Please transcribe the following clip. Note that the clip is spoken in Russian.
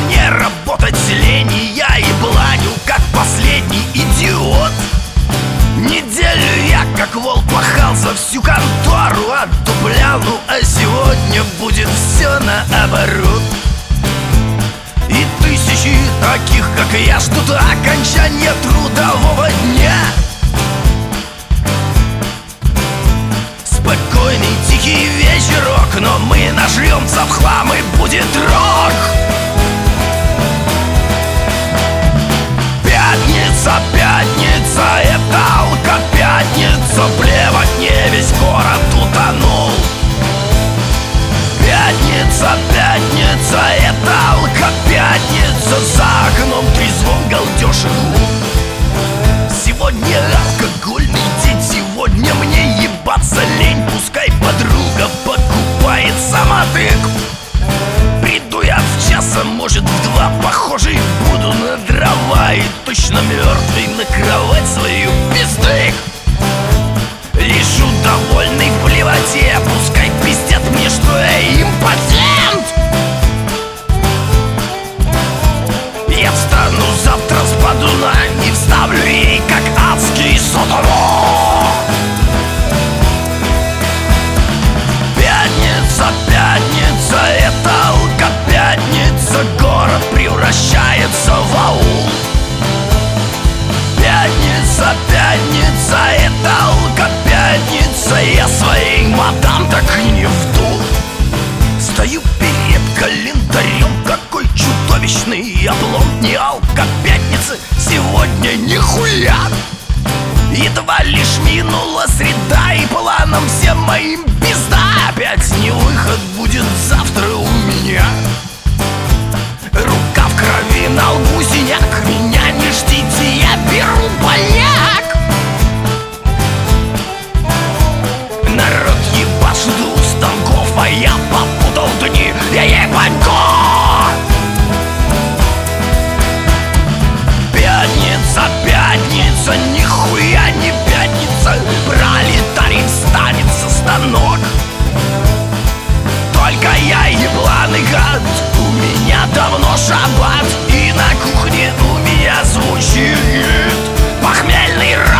мне работать лень, и я и бланю, как последний идиот. Неделю я, как волк, пахал за всю контору, отдуплял, ну а сегодня будет все наоборот. И тысячи таких, как я, ждут окончания трудового дня. Спокойный тихий вечерок, но мы нажрёмся в хлам и будет рок. Пятница, пятница, это алко-пятница, плевать мне, весь город утонул. Пятница, пятница, это алко-пятница, за окном трезвон, галдеж и глум. Сегодня алкогольный день, сегодня мне ебаться лень. Пускай подруга покупает самотык. Приду я в час, а может в два, похожий буду на дрова. И точно мертвый на кровать свою пиздык. Лежу довольный в плевоте, пускай пиздят мне, что я импотент. Я встану завтра с подуна и вставлю ей, как адский сатана. Пятница, пятница, это алко-пятница, город превращается в аул. Пятница, пятница, это алко-пятница, я своей мадам так и не вдул. Стою перед календарем, какой чудовищный облом. Не алко-пятницы сегодня нихуя. Едва лишь минула среда, и планом всем моим пизда. Опять не выход будет завтра у меня. Рука в крови, на лбу синяк. Меня не ждите, я беру бояк. Народ ебашит у станков, а я попутал дни, я ебанько. Пятница, пятница, нихуя не пятница. Пролетарий встанет со станок. Только я ебланый гад, у меня давно шаббат, и на кухне у меня звучит похмельный рок.